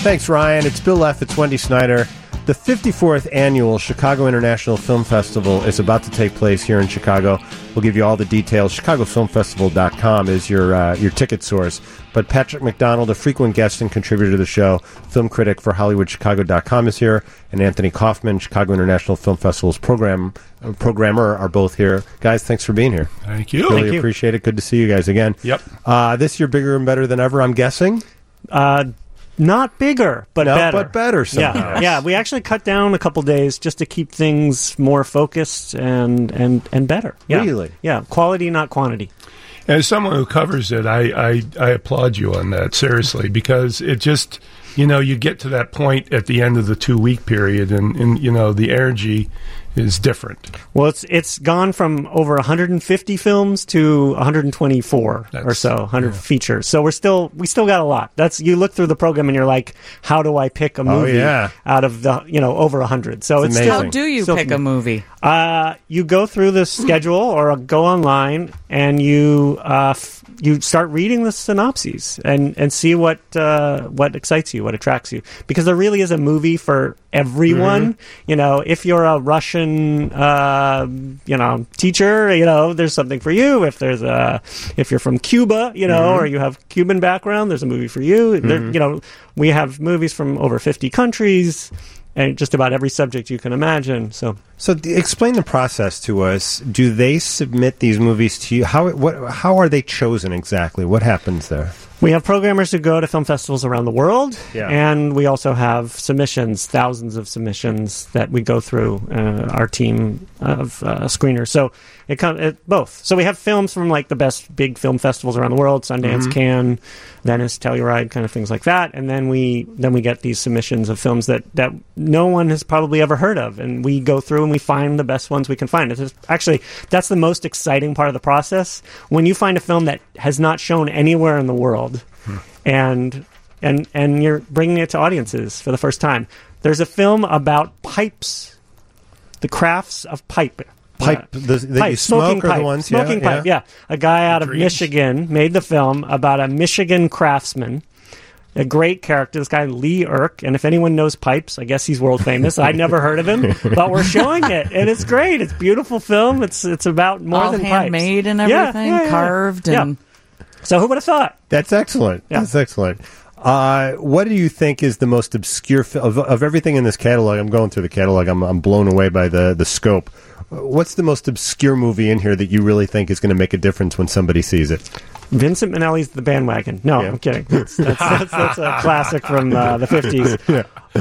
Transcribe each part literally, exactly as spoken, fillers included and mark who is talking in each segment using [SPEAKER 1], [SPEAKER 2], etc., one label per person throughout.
[SPEAKER 1] Thanks, Ryan. It's Bill Leff. It's Wendy Snyder. The fifty-fourth Annual Chicago International Film Festival is about to take place here in Chicago. We'll give you all the details. Chicago Film Festival dot com is your uh, your ticket source. But Patrick McDonald, a frequent guest and contributor to the show, film critic for Hollywood Chicago dot com, is here, and Anthony Kaufman, Chicago International Film Festival's program uh, programmer, are both here. Guys, thanks for being here.
[SPEAKER 2] Thank you.
[SPEAKER 1] Really
[SPEAKER 2] Thank you.
[SPEAKER 1] appreciate it. Good to see you guys again.
[SPEAKER 2] Yep.
[SPEAKER 1] Uh, this year, bigger and better than ever, I'm guessing?
[SPEAKER 3] Uh Not bigger, but
[SPEAKER 1] no,
[SPEAKER 3] better.
[SPEAKER 1] but better somehow.
[SPEAKER 3] Yeah, yeah. We actually cut down a couple days just to keep things more focused and and, and better. Yeah.
[SPEAKER 1] Really?
[SPEAKER 3] Yeah, quality, not quantity.
[SPEAKER 2] As someone who covers it, I, I, I applaud you on that, seriously, because it just, you know, you get to that point at the end of the two-week period, and, and you know, the energy is different.
[SPEAKER 3] Well, it's it's gone from over one hundred fifty films to one hundred twenty-four
[SPEAKER 2] That's,
[SPEAKER 3] or so, one hundred
[SPEAKER 2] yeah.
[SPEAKER 3] features. So we're still we still got a lot. That's you look through the program and you're like, how do I pick a movie
[SPEAKER 1] Oh, yeah.
[SPEAKER 3] out of the you know over one hundred? So
[SPEAKER 1] It's
[SPEAKER 3] it's,
[SPEAKER 1] amazing.
[SPEAKER 3] still
[SPEAKER 4] How do you
[SPEAKER 3] still
[SPEAKER 4] pick a movie?
[SPEAKER 3] Uh, you go through the schedule or go online and you uh, f- you start reading the synopses and, and see what uh, what excites you, what attracts you. Because there really is a movie for everyone. Mm-hmm. You know, if you're a Russian uh, you know teacher, you know there's something for you. If there's a if you're from Cuba, you know,
[SPEAKER 1] Mm-hmm.
[SPEAKER 3] or you have Cuban background, there's a movie for you. Mm-hmm. There, you know, we have movies from over fifty countries. And just about every subject you can imagine. So,
[SPEAKER 1] So d- explain the process to us. Do they submit these movies to you? How what? How are they chosen exactly? What happens there?
[SPEAKER 3] we have programmers who go to film festivals around the world,
[SPEAKER 1] Yeah.
[SPEAKER 3] and we also have submissions, thousands of submissions that we go through, uh, our team of uh, screeners. So it comes it, both. So we have films from like the best big film festivals around the world, Sundance,
[SPEAKER 1] Mm-hmm.
[SPEAKER 3] Cannes, Venice, Telluride, kind of things like that. And then we then we get these submissions of films that, that no one has probably ever heard of, and we go through and we find the best ones we can find. It's just, actually, that's the most exciting part of the process, when you find a film that has not shown anywhere in the world. Hmm. And and and you're bringing it to audiences for the first time. There's a film about pipes, the crafts of pipe.
[SPEAKER 1] Pipe
[SPEAKER 3] Uh,
[SPEAKER 1] the, that
[SPEAKER 3] pipe,
[SPEAKER 1] you
[SPEAKER 3] smoking
[SPEAKER 1] smoke are
[SPEAKER 3] pipe,
[SPEAKER 1] the ones.
[SPEAKER 3] smoking
[SPEAKER 1] yeah,
[SPEAKER 3] pipe. Yeah. A guy out of
[SPEAKER 2] Dreams.
[SPEAKER 3] Michigan made the film about a Michigan craftsman. A great character, this guy Lee Erk, and if anyone knows pipes, I guess he's world famous. I'd never heard of him, but we're showing it, and it's great. It's a beautiful film. It's it's about more
[SPEAKER 4] All
[SPEAKER 3] than
[SPEAKER 4] handmade
[SPEAKER 3] pipes.
[SPEAKER 4] and
[SPEAKER 3] Yeah,
[SPEAKER 4] everything,
[SPEAKER 3] yeah, yeah.
[SPEAKER 4] carved
[SPEAKER 3] Yeah.
[SPEAKER 4] and
[SPEAKER 3] So who would have thought?
[SPEAKER 1] That's excellent.
[SPEAKER 3] Yeah.
[SPEAKER 1] That's excellent. Uh, what do you think is the most obscure fi- of, of everything in this catalog? I'm going through the catalog. I'm I'm blown away by the the scope. What's the most obscure movie in here that you really think is going to make a difference when somebody sees it?
[SPEAKER 3] Vincent Minnelli's The Bandwagon. No,
[SPEAKER 1] Yeah.
[SPEAKER 3] I'm kidding. That's, that's, that's, that's a classic from uh, the fifties.
[SPEAKER 1] Yeah.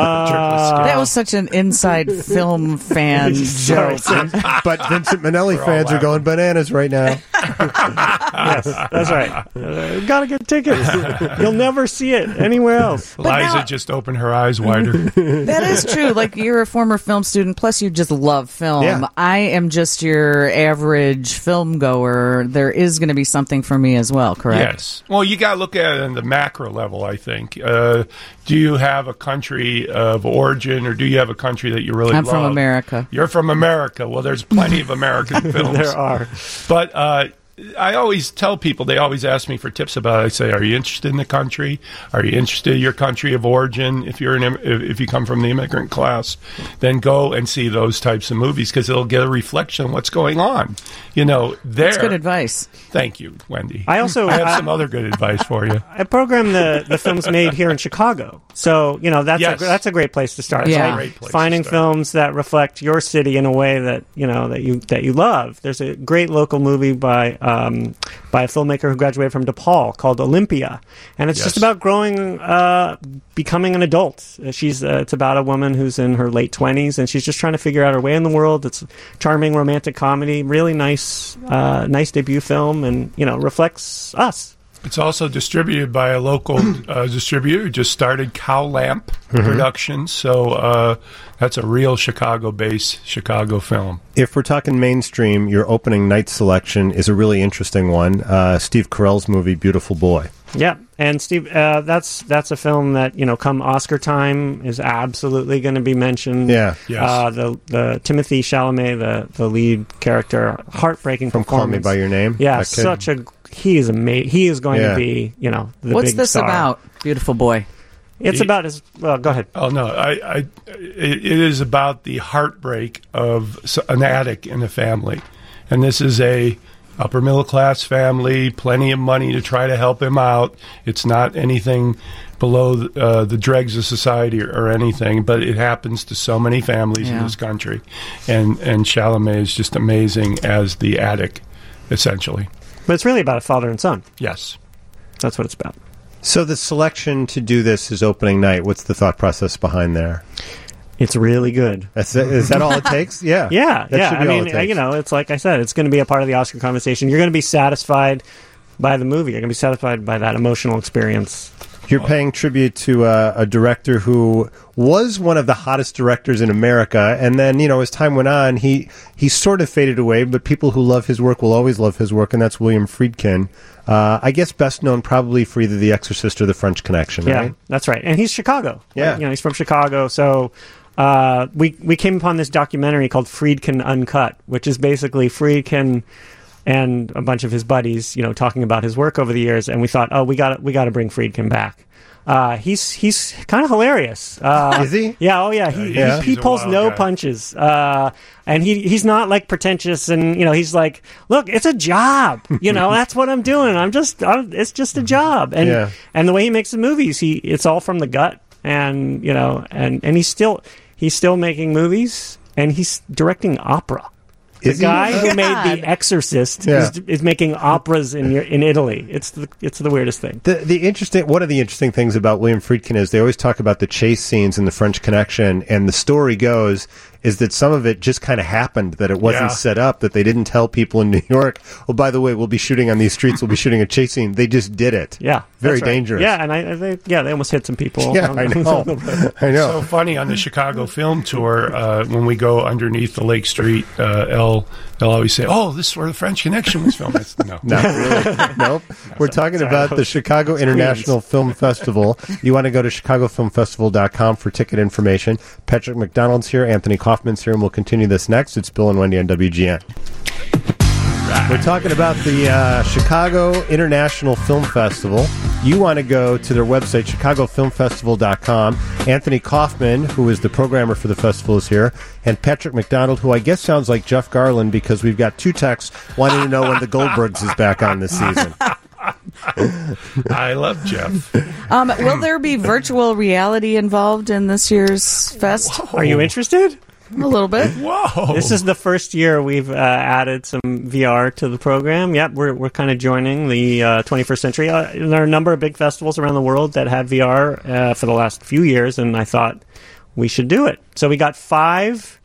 [SPEAKER 3] Uh,
[SPEAKER 4] that was such an inside film fan
[SPEAKER 3] Sorry,
[SPEAKER 4] joke.
[SPEAKER 1] But Vincent Minnelli
[SPEAKER 2] all
[SPEAKER 1] fans are
[SPEAKER 2] laughing.
[SPEAKER 1] going bananas right now.
[SPEAKER 3] yes, that's right. Uh, gotta get tickets. You'll never see it anywhere else.
[SPEAKER 2] Liza
[SPEAKER 4] now-
[SPEAKER 2] just opened her eyes wider.
[SPEAKER 4] That is true. Like, you're a former film student, plus you just love film.
[SPEAKER 1] Yeah.
[SPEAKER 4] I am just your average film goer. There is going to be something for me as well, correct?
[SPEAKER 2] Yes. Well, you got to look at it on the macro level, I think. Uh, do you have a country of origin, or do you have a country that you really
[SPEAKER 4] I'm
[SPEAKER 2] love?
[SPEAKER 4] from America.
[SPEAKER 2] You're from America. Well, there's plenty of American films.
[SPEAKER 3] There are.
[SPEAKER 2] But uh, I always tell people, they always ask me for tips about it. I say, are you interested in the country? Are you interested in your country of origin? If you're an, im- if you come from the immigrant class, then go and see those types of movies, because it'll get a reflection on what's going on. You know, there.
[SPEAKER 4] That's good advice.
[SPEAKER 2] Thank you, Wendy.
[SPEAKER 3] I also
[SPEAKER 2] I have
[SPEAKER 3] I-
[SPEAKER 2] some other good advice for you.
[SPEAKER 3] I program the, the films made here in Chicago. So, you know, that's
[SPEAKER 2] Yes.
[SPEAKER 3] a, that's a great place to start.
[SPEAKER 4] Yeah.
[SPEAKER 3] Like,
[SPEAKER 2] Great place to
[SPEAKER 3] finding
[SPEAKER 2] start.
[SPEAKER 3] films that reflect your city in a way that, you know, that you that you love. There's a great local movie by um, by a filmmaker who graduated from DePaul called Olympia. And it's
[SPEAKER 2] Yes.
[SPEAKER 3] just about growing, uh, becoming an adult. Uh, She's uh, It's about a woman who's in her late twenties, and she's just trying to figure out her way in the world. It's a charming romantic comedy, really nice, uh, nice debut film, and, you know, reflects us.
[SPEAKER 2] It's also distributed by a local uh, distributor who just started Cow Lamp Productions. So uh, that's a real Chicago-based Chicago film.
[SPEAKER 1] If we're talking mainstream, your opening night selection is a really interesting one. Uh, Steve Carell's movie, Beautiful Boy.
[SPEAKER 3] Yeah, and Steve, uh, that's that's a film that, you know, come Oscar time is absolutely going to be mentioned.
[SPEAKER 1] Yeah.
[SPEAKER 2] Yes.
[SPEAKER 3] Uh, the the Timothy Chalamet, the the lead character, heartbreaking
[SPEAKER 1] From Call Me
[SPEAKER 3] performance.
[SPEAKER 1] by Your Name.
[SPEAKER 3] Yeah,
[SPEAKER 1] That kid.
[SPEAKER 3] such a he is amazing. He is going
[SPEAKER 1] Yeah.
[SPEAKER 3] to be, you know, the
[SPEAKER 4] What's
[SPEAKER 3] big
[SPEAKER 4] this
[SPEAKER 3] star.
[SPEAKER 4] about, beautiful boy?
[SPEAKER 3] It's
[SPEAKER 2] The-
[SPEAKER 3] about his. Well, go ahead.
[SPEAKER 2] Oh no! I, I it, it is about the heartbreak of s- an addict in a family, and this is a upper middle class family, plenty of money to try to help him out. It's not anything below uh, the dregs of society or, or anything, but it happens to so many families in
[SPEAKER 4] Yeah.
[SPEAKER 2] this country, and and Chalamet is just amazing as the addict, essentially.
[SPEAKER 3] But it's really about a father and son.
[SPEAKER 2] Yes.
[SPEAKER 3] That's what it's about.
[SPEAKER 1] So the selection to do this is opening night. What's the thought process behind there?
[SPEAKER 3] It's really good.
[SPEAKER 1] That's, is that all it takes? Yeah.
[SPEAKER 3] Yeah,
[SPEAKER 1] That
[SPEAKER 3] yeah.
[SPEAKER 1] should
[SPEAKER 3] I
[SPEAKER 1] be all
[SPEAKER 3] mean,
[SPEAKER 1] it takes.
[SPEAKER 3] you know, it's like I said, it's going to be a part of the Oscar conversation. You're going to be satisfied by the movie. You're going to be satisfied by that emotional experience.
[SPEAKER 1] You're paying tribute to uh, a director who was one of the hottest directors in America, and then, you know, as time went on, he he sort of faded away, but people who love his work will always love his work, and that's William Friedkin. Uh, I guess best known probably for either The Exorcist or The French Connection,
[SPEAKER 3] Yeah,
[SPEAKER 1] right?
[SPEAKER 3] that's right. And he's Chicago.
[SPEAKER 1] Yeah.
[SPEAKER 3] You know, he's from Chicago. So uh, we we came upon this documentary called Friedkin Uncut, which is basically Friedkin and a bunch of his buddies, you know, talking about his work over the years. And we thought, oh, we got we got to bring Friedkin back. Uh, he's he's kind of hilarious. Uh,
[SPEAKER 1] Is he?
[SPEAKER 3] Yeah. Oh, yeah. He
[SPEAKER 2] Yeah,
[SPEAKER 3] he,
[SPEAKER 2] he's
[SPEAKER 3] he
[SPEAKER 2] a
[SPEAKER 3] pulls
[SPEAKER 2] wild
[SPEAKER 3] no
[SPEAKER 2] guy.
[SPEAKER 3] punches, uh, and he he's not like pretentious. And you know, he's like, look, it's a job. You know, that's what I'm doing. I'm just I'm, it's just a job. And
[SPEAKER 1] Yeah.
[SPEAKER 3] and the way he makes the movies, he it's all from the gut. And you know, and and he's still he's still making movies, and he's directing opera. The
[SPEAKER 1] Is he?
[SPEAKER 3] guy who
[SPEAKER 4] God.
[SPEAKER 3] made The Exorcist
[SPEAKER 1] Yeah.
[SPEAKER 3] is, is making operas in your- in Italy. It's the it's the weirdest thing.
[SPEAKER 1] The the interesting one of the interesting things about William Friedkin is they always talk about the chase scenes in The French Connection, and the story goes is that some of it just kind of happened, that it wasn't
[SPEAKER 2] Yeah.
[SPEAKER 1] set up, that they didn't tell people in New York, oh, by the way, we'll be shooting on these streets, we'll be shooting a chase scene. They just did it.
[SPEAKER 3] Yeah,
[SPEAKER 1] Very
[SPEAKER 3] that's right.
[SPEAKER 1] dangerous.
[SPEAKER 3] Yeah, and I, I they, yeah they almost hit some people.
[SPEAKER 1] Yeah,
[SPEAKER 3] on-
[SPEAKER 1] I know.
[SPEAKER 3] on the road.
[SPEAKER 1] I know.
[SPEAKER 2] So funny on the Chicago film tour, uh, when we go underneath the Lake Street uh, L, they'll always say, "Oh, this is where the French Connection was filmed." I said, no,
[SPEAKER 1] Not really. Nope. We're talking about the Chicago International Film Festival. You want to go to chicago film festival dot com for ticket information. Patrick McDonald's here. Anthony Kaufman's here, and we'll continue this next. It's Bill and Wendy on W G N. We're talking about the uh, Chicago International Film Festival. You want to go to their website, chicago film festival dot com. Anthony Kaufman, who is the programmer for the festival, is here. And Patrick McDonald, who I guess sounds like Jeff Garland, because we've got two texts wanting to know when the Goldbergs is back on this season.
[SPEAKER 2] I love Jeff.
[SPEAKER 4] Um, will there be virtual reality involved in this year's fest?
[SPEAKER 3] Are you interested?
[SPEAKER 4] A little bit.
[SPEAKER 2] Whoa!
[SPEAKER 3] This is the first year we've uh, added some V R to the program. Yep, we're we're kind of joining the uh, twenty-first century. Uh, there are a number of big festivals around the world that have V R uh, for the last few years, and I thought we should do it. So we got five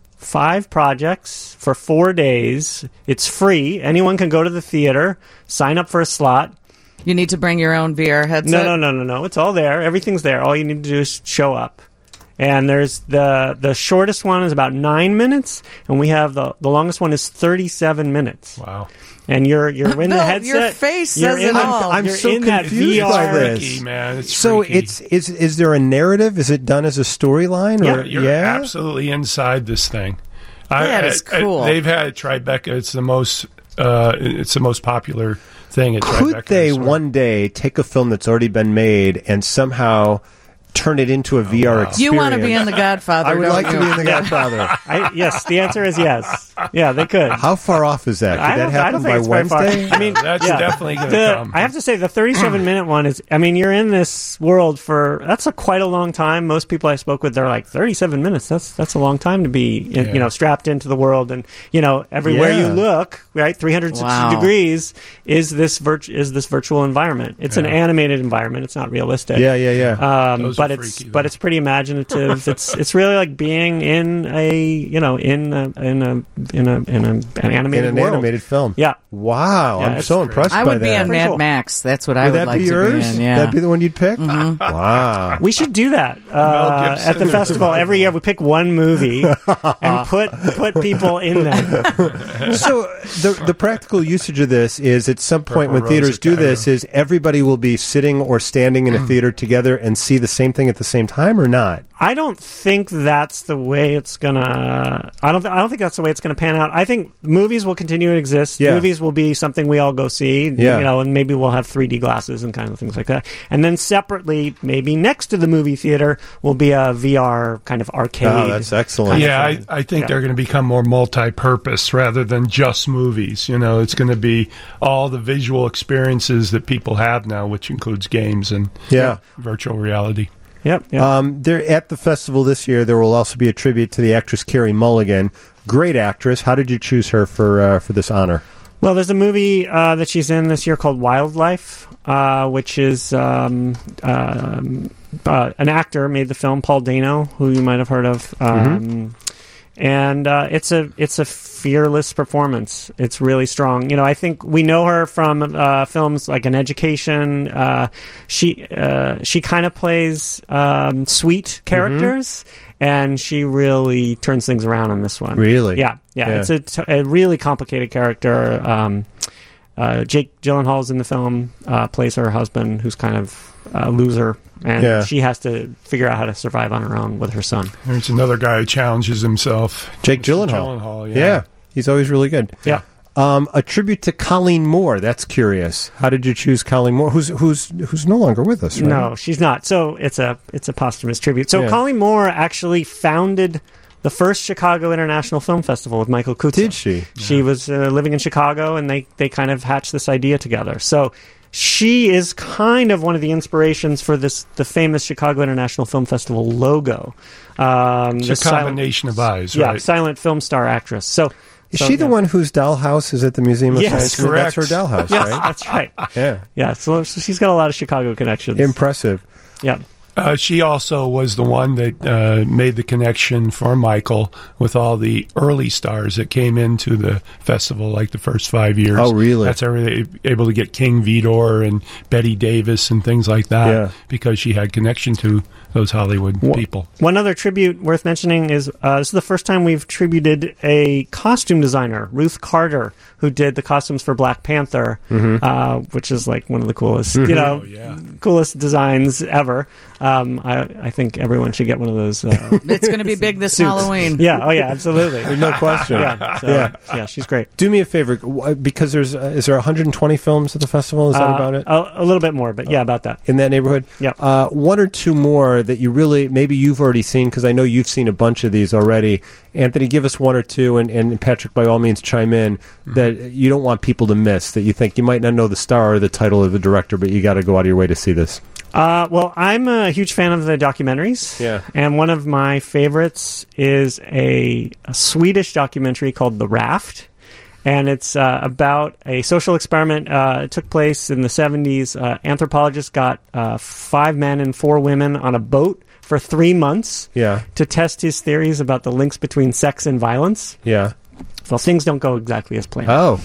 [SPEAKER 3] five projects for four days. It's free. Anyone can go to the theater, sign up for a slot.
[SPEAKER 4] You need to bring your own V R headset.
[SPEAKER 3] No, no, no, no, no. It's all there. Everything's there. All you need to do is show up. And there's the the shortest one is about nine minutes, and we have the the longest one is thirty-seven minutes.
[SPEAKER 2] Wow.
[SPEAKER 3] And you're you're in the
[SPEAKER 4] Bill,
[SPEAKER 3] headset.
[SPEAKER 4] your face
[SPEAKER 3] you're
[SPEAKER 4] says
[SPEAKER 3] in
[SPEAKER 4] it
[SPEAKER 3] the-
[SPEAKER 4] all.
[SPEAKER 1] I'm
[SPEAKER 3] you're
[SPEAKER 1] so
[SPEAKER 3] in that
[SPEAKER 1] confused
[SPEAKER 3] V R.
[SPEAKER 1] by this.
[SPEAKER 2] Freaky, man. It's
[SPEAKER 1] So
[SPEAKER 2] freaky.
[SPEAKER 1] it's is is there a narrative? Is it done as a storyline?
[SPEAKER 3] Yeah,
[SPEAKER 1] or
[SPEAKER 2] You're
[SPEAKER 1] yeah?
[SPEAKER 2] absolutely inside this thing. I-
[SPEAKER 4] That is
[SPEAKER 2] I- I-
[SPEAKER 4] cool.
[SPEAKER 2] they've had Tribeca. It's the most. Uh, it's the most popular thing at Tribeca.
[SPEAKER 1] Could they
[SPEAKER 2] Resort.
[SPEAKER 1] one day take a film that's already been made and somehow turn it into a V R
[SPEAKER 2] wow.
[SPEAKER 1] experience?
[SPEAKER 4] You want to be in The Godfather.
[SPEAKER 1] I would
[SPEAKER 4] don't
[SPEAKER 1] like to
[SPEAKER 4] you?
[SPEAKER 1] be in The Godfather.
[SPEAKER 3] I, yes, the answer is yes. Yeah, they could.
[SPEAKER 1] How far off is that? Could
[SPEAKER 3] I
[SPEAKER 1] that
[SPEAKER 3] don't, I
[SPEAKER 1] happen
[SPEAKER 3] don't
[SPEAKER 1] by
[SPEAKER 3] think it's very far.
[SPEAKER 1] Wednesday?
[SPEAKER 3] I mean,
[SPEAKER 2] That's
[SPEAKER 3] yeah.
[SPEAKER 2] definitely going to
[SPEAKER 3] The-
[SPEAKER 2] come.
[SPEAKER 3] I have to say, the thirty-seven minute one is. I mean, you're in this world for that's a quite a long time. Most people I spoke with, they're like thirty-seven minutes. That's that's a long time to be, in,
[SPEAKER 2] Yeah.
[SPEAKER 3] you know, strapped into the world, and you know, everywhere
[SPEAKER 1] Yeah.
[SPEAKER 3] you look, right, three hundred sixty
[SPEAKER 4] Wow.
[SPEAKER 3] degrees is this virt- is this virtual environment. It's an
[SPEAKER 2] Yeah.
[SPEAKER 3] animated environment. It's not realistic.
[SPEAKER 1] Yeah, yeah, yeah.
[SPEAKER 3] Um,
[SPEAKER 2] Those
[SPEAKER 3] but
[SPEAKER 2] are
[SPEAKER 3] it's
[SPEAKER 2] freaky,
[SPEAKER 3] but
[SPEAKER 2] though.
[SPEAKER 3] it's pretty imaginative. it's it's really like being in a you know in a, in a in a in a, an
[SPEAKER 1] In
[SPEAKER 3] animated
[SPEAKER 1] an
[SPEAKER 3] world.
[SPEAKER 1] animated film.
[SPEAKER 3] Yeah.
[SPEAKER 1] Wow,
[SPEAKER 3] Yeah,
[SPEAKER 1] I'm
[SPEAKER 3] it's
[SPEAKER 1] so
[SPEAKER 2] great.
[SPEAKER 1] impressed
[SPEAKER 4] I
[SPEAKER 1] by
[SPEAKER 4] would be
[SPEAKER 1] that.
[SPEAKER 4] on
[SPEAKER 3] Pretty
[SPEAKER 4] Mad
[SPEAKER 3] cool.
[SPEAKER 4] Max. That's what I
[SPEAKER 1] Would
[SPEAKER 4] would
[SPEAKER 1] that
[SPEAKER 4] like
[SPEAKER 1] be
[SPEAKER 4] to
[SPEAKER 1] yours?
[SPEAKER 4] be in. Yeah.
[SPEAKER 1] That'd be the one you'd pick? Wow.
[SPEAKER 3] We should do that uh,
[SPEAKER 2] Gibson
[SPEAKER 3] at the
[SPEAKER 2] or
[SPEAKER 3] festival
[SPEAKER 2] something.
[SPEAKER 3] every year. We pick one movie and put put people in that.
[SPEAKER 1] So the the practical usage of this is at some point
[SPEAKER 2] Purple
[SPEAKER 1] when theaters
[SPEAKER 2] Rose
[SPEAKER 1] do
[SPEAKER 2] Academy.
[SPEAKER 1] this is everybody will be sitting or standing in a theater together and see the same thing at the same time or not?
[SPEAKER 3] I don't think that's the way it's gonna. I don't. Th- I don't think that's the way it's gonna pan out. I think movies will continue to exist.
[SPEAKER 1] Yeah.
[SPEAKER 3] Movies will be something we all go see.
[SPEAKER 1] Yeah.
[SPEAKER 3] You know, and maybe we'll have three D glasses and kind of things like that. And then separately, maybe next to the movie theater will be a V R kind of arcade.
[SPEAKER 1] Oh, that's excellent.
[SPEAKER 2] Yeah, I, I think
[SPEAKER 3] Yeah.
[SPEAKER 2] they're going to become more multi-purpose rather than just movies. You know, it's going to be all the visual experiences that people have now, which includes games and
[SPEAKER 1] Yeah.
[SPEAKER 2] virtual reality.
[SPEAKER 3] Yep. yep.
[SPEAKER 1] Um, there at the festival this year, there will also be a tribute to the actress Carey Mulligan. Great actress. How did you choose her for uh, for this honor?
[SPEAKER 3] Well, there's a movie uh, that she's in this year called Wildlife, uh, which is um, um, uh, an actor made the film, Paul Dano, who you might have heard of. Um,
[SPEAKER 1] Mm-hmm.
[SPEAKER 3] And uh, it's a it's a fearless performance. It's really strong. You know, I think we know her from uh, films like An Education. Uh, she uh, she kind of plays um, sweet characters, and she really turns things around in this one.
[SPEAKER 1] Really?
[SPEAKER 3] Yeah, yeah.
[SPEAKER 1] Yeah.
[SPEAKER 3] It's a, t- a really complicated character. Um, uh, Jake Gyllenhaal's in the film, uh, plays her husband, who's kind of a loser, and
[SPEAKER 1] Yeah.
[SPEAKER 3] she has to figure out how to survive on her own with her son.
[SPEAKER 2] There's another guy who challenges himself.
[SPEAKER 1] Jake Gyllenhaal.
[SPEAKER 2] Gyllenhaal,
[SPEAKER 1] Yeah.
[SPEAKER 2] yeah.
[SPEAKER 1] He's always really good.
[SPEAKER 3] Yeah.
[SPEAKER 1] Um, a tribute to Colleen Moore. That's curious. How did you choose Colleen Moore? Who's who's who's no longer with us? Right?
[SPEAKER 3] No, she's not. So it's a it's a posthumous tribute. So
[SPEAKER 1] Yeah.
[SPEAKER 3] Colleen Moore actually founded the first Chicago International Film Festival with Michael Kutza.
[SPEAKER 1] Did she?
[SPEAKER 3] She was uh, living in Chicago, and they, they kind of hatched this idea together. So she is kind of one of the inspirations for this the famous Chicago International Film Festival logo. Um,
[SPEAKER 2] It's
[SPEAKER 3] the
[SPEAKER 2] a
[SPEAKER 3] silent-
[SPEAKER 2] combination of eyes,
[SPEAKER 3] yeah,
[SPEAKER 2] right?
[SPEAKER 3] silent film star actress. So
[SPEAKER 1] Is
[SPEAKER 3] so,
[SPEAKER 1] she the
[SPEAKER 3] yeah.
[SPEAKER 1] one whose dollhouse is at the Museum of
[SPEAKER 3] Yes,
[SPEAKER 1] Science? That's
[SPEAKER 2] correct.
[SPEAKER 1] her dollhouse,
[SPEAKER 3] Yes,
[SPEAKER 1] right?
[SPEAKER 3] that's right.
[SPEAKER 1] Yeah.
[SPEAKER 3] Yeah, so, so she's got a lot of Chicago connections.
[SPEAKER 1] Impressive.
[SPEAKER 3] yeah.
[SPEAKER 2] Uh, she also was the one that uh, made the connection for Michael with all the early stars that came into the festival, like the first five years.
[SPEAKER 1] Oh, really?
[SPEAKER 2] That's how they were able to get King Vidor and Betty Davis and things like that,
[SPEAKER 1] Yeah.
[SPEAKER 2] because she had connection to those Hollywood
[SPEAKER 3] Wha-
[SPEAKER 2] people.
[SPEAKER 3] One other tribute worth mentioning is uh, this is the first time we've tributed a costume designer, Ruth Carter, who did the costumes for Black Panther,
[SPEAKER 1] Mm-hmm.
[SPEAKER 3] uh, which is like one of the coolest, you know,
[SPEAKER 2] Oh, yeah.
[SPEAKER 3] coolest designs ever. Um, I, I think everyone should get one of those. Uh,
[SPEAKER 4] It's going to be big this
[SPEAKER 3] suits.
[SPEAKER 4] Halloween.
[SPEAKER 3] Yeah. Oh, yeah. Absolutely.
[SPEAKER 1] No question.
[SPEAKER 3] Yeah. So,
[SPEAKER 1] Yeah.
[SPEAKER 3] yeah. She's great.
[SPEAKER 1] Do me a favor, w- because there's uh, is there one hundred twenty films at the festival? Is that
[SPEAKER 3] Uh,
[SPEAKER 1] about it?
[SPEAKER 3] A, a little bit more, but yeah, about that.
[SPEAKER 1] In that neighborhood?
[SPEAKER 3] Yep.
[SPEAKER 1] Uh, one or two more that you really, maybe you've already seen, because I know you've seen a bunch of these already. Anthony, give us one or two, and, and Patrick, by all means, chime in, that you don't want people to miss, that you think you might not know the star or the title of the director, but you got to go out of your way to see this.
[SPEAKER 3] Uh, well, I'm a huge fan of the documentaries.
[SPEAKER 1] Yeah.
[SPEAKER 3] And one of my favorites is a, a Swedish documentary called The Raft. And it's uh, about a social experiment. Uh, it took place in the seventies. Uh, anthropologists got uh, five men and four women on a boat for three months
[SPEAKER 1] Yeah.
[SPEAKER 3] to test his theories about the links between sex and violence.
[SPEAKER 1] Yeah.
[SPEAKER 3] Well, things don't go exactly as planned.
[SPEAKER 1] Oh.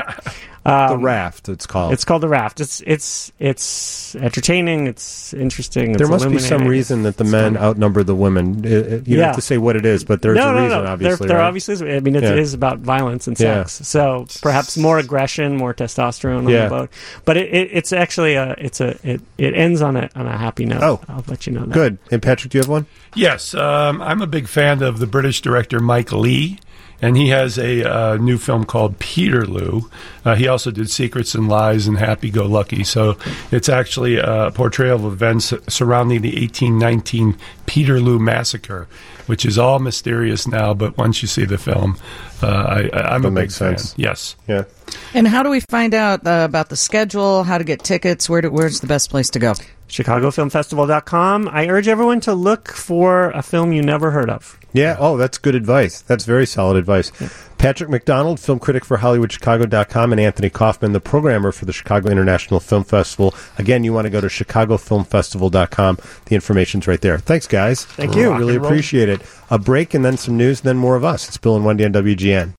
[SPEAKER 3] Um,
[SPEAKER 1] The Raft, it's called.
[SPEAKER 3] It's called The Raft. It's it's it's entertaining. It's interesting. It's
[SPEAKER 1] there must be some
[SPEAKER 3] illuminating.
[SPEAKER 1] reason that the
[SPEAKER 3] It's
[SPEAKER 1] men
[SPEAKER 3] fun.
[SPEAKER 1] outnumber the women. It- it- you don't
[SPEAKER 3] Yeah.
[SPEAKER 1] have to say what it is, but there's
[SPEAKER 3] no,
[SPEAKER 1] a
[SPEAKER 3] no,
[SPEAKER 1] reason,
[SPEAKER 3] no.
[SPEAKER 1] obviously.
[SPEAKER 3] There, there
[SPEAKER 1] right?
[SPEAKER 3] obviously is. I mean, it
[SPEAKER 1] Yeah.
[SPEAKER 3] is about violence and
[SPEAKER 1] Yeah.
[SPEAKER 3] sex. So perhaps more aggression, more testosterone on
[SPEAKER 1] Yeah.
[SPEAKER 3] the boat. But it, it, it's actually a it's a it, it ends on a on a happy note.
[SPEAKER 1] Oh.
[SPEAKER 3] I'll let you know that.
[SPEAKER 1] Good. And Patrick, do you have one?
[SPEAKER 2] Yes, um, I'm a big fan of the British director Mike Leigh, and he has a uh, new film called Peterloo. Uh, he also did Secrets and Lies and Happy Go Lucky. So it's actually a portrayal of events surrounding the eighteen nineteen Peterloo massacre, which is all mysterious now. But once you see the film, uh, I, I, I'm
[SPEAKER 1] That
[SPEAKER 2] a big
[SPEAKER 1] makes
[SPEAKER 2] fan.
[SPEAKER 1] sense.
[SPEAKER 2] Yes.
[SPEAKER 1] Yeah.
[SPEAKER 4] And how do we find out uh, about the schedule, how to get tickets? Where do, where's the best place to go?
[SPEAKER 3] Chicago Film Festival dot com. I urge everyone to look for a film you never heard of.
[SPEAKER 1] Yeah. Oh, that's good advice. That's very solid advice. Patrick McDonald, film critic for Hollywood Chicago dot com, and Anthony Kaufman, the programmer for the Chicago International Film Festival. Again, you want to go to Chicago Film Festival dot com. The information's right there. Thanks, guys.
[SPEAKER 3] Thank you.
[SPEAKER 1] Really
[SPEAKER 2] Rock and roll.
[SPEAKER 1] appreciate it. A break and then some news, and then more of us. It's Bill and Wendy on W G N.